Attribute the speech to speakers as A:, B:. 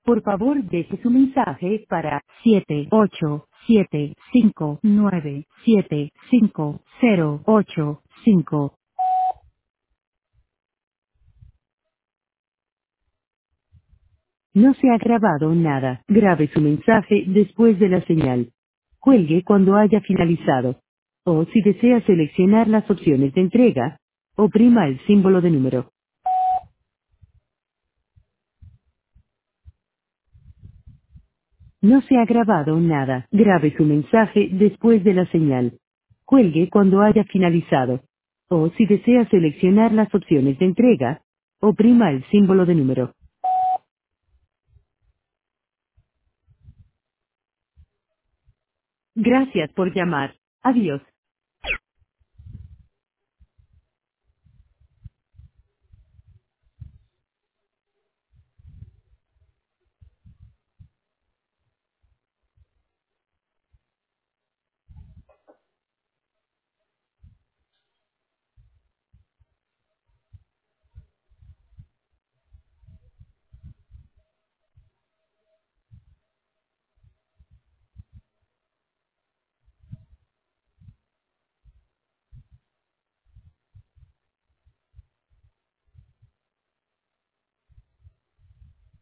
A: Por favor, deje su mensaje para 78759750885. No se ha grabado nada. Grabe su mensaje después de la señal. Cuelgue cuando haya finalizado. O si desea seleccionar las opciones de entrega, oprima el símbolo de número. No se ha grabado nada. Grabe su mensaje después de la señal. Cuelgue cuando haya finalizado. O si desea seleccionar las opciones de entrega, oprima el símbolo de número. Gracias por llamar. Adiós.